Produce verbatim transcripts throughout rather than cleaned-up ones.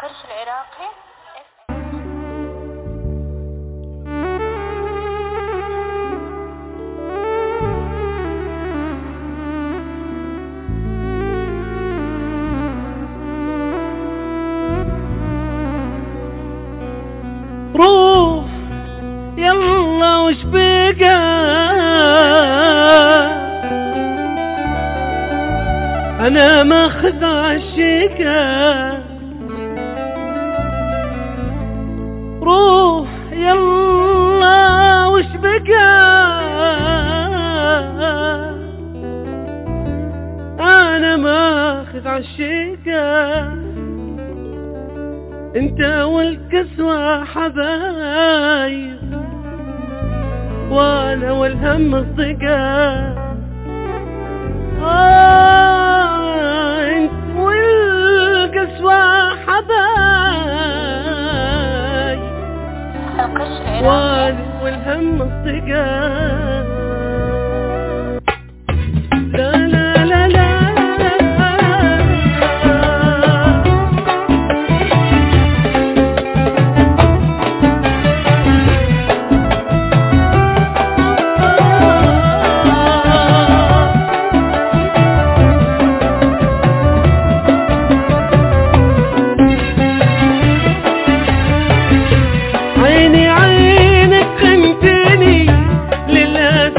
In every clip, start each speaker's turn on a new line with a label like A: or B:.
A: القرش العراقي.
B: روح يلا وش بقى، انا ماخذ عالشقا. روح يلا وش بقى، انا ماخذ عالشقا. انت والكسوة حبايب وانا والهم الصقا. آه انت والكسوة حبايب وانا والهم الصقا. عيني عينك خنتني لله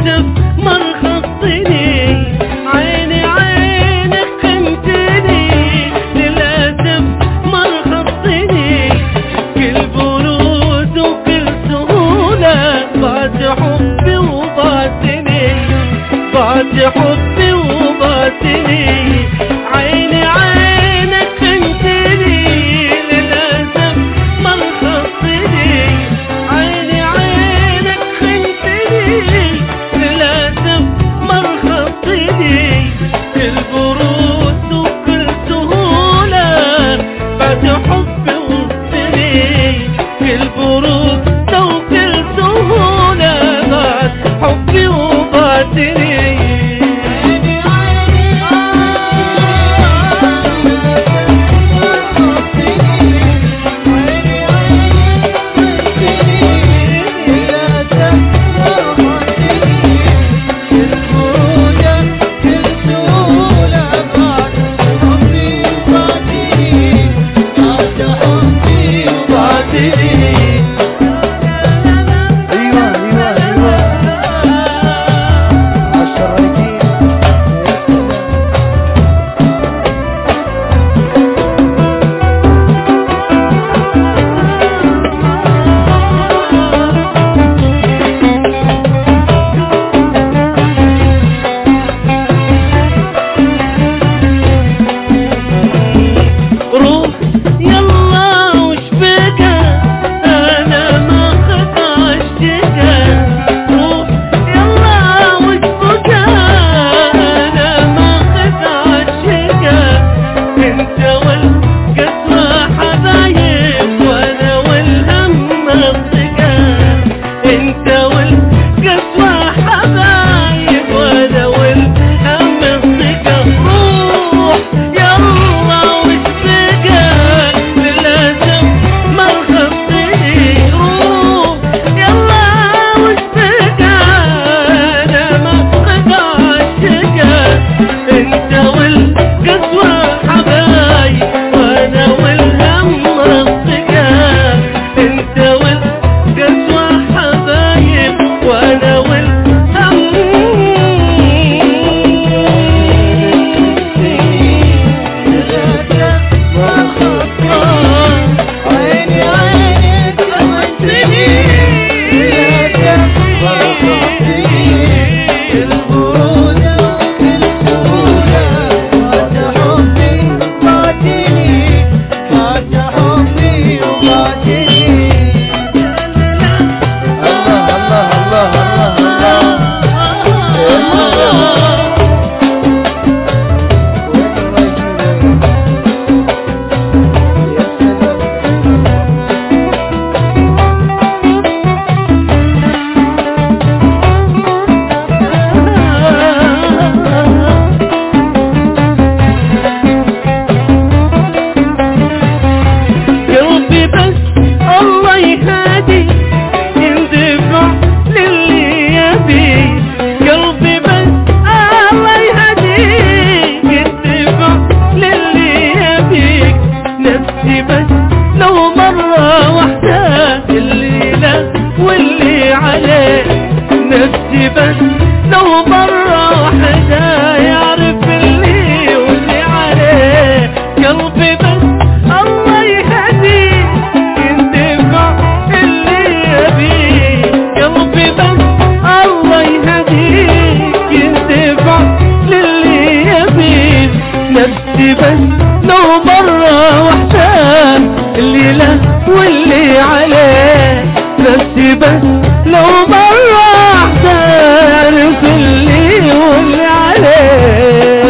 B: نفسي بس لو مرة واحدة الليلة واللي عليه، نفسي بس لو مرة واحدة يعرف اللي واللي عليه. قلبي بس الله يهديه يندفع اللي يبيه، قلبي بس الله يهديه يندفع للي يبيه. نفسي بس لو مرة واحدة الليلة واللي عليه، نفسي بس لو مرة واحدة يعرف اللي واللي عليه.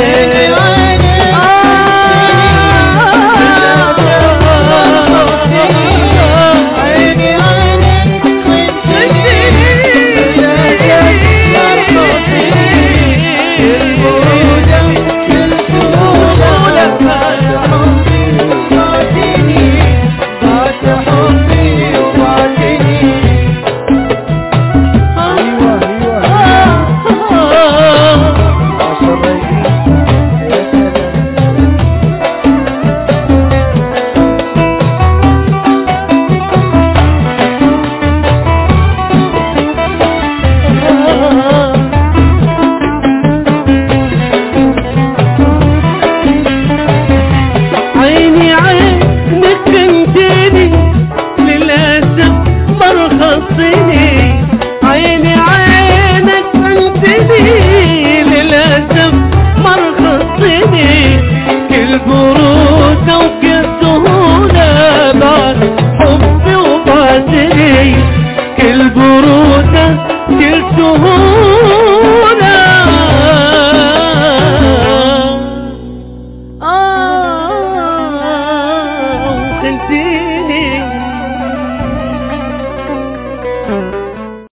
B: عيني عينك انتني للأسف مرخصني، كل برودة وكل سهولة بعد حبي وبعدني، كل برودة كل سهولة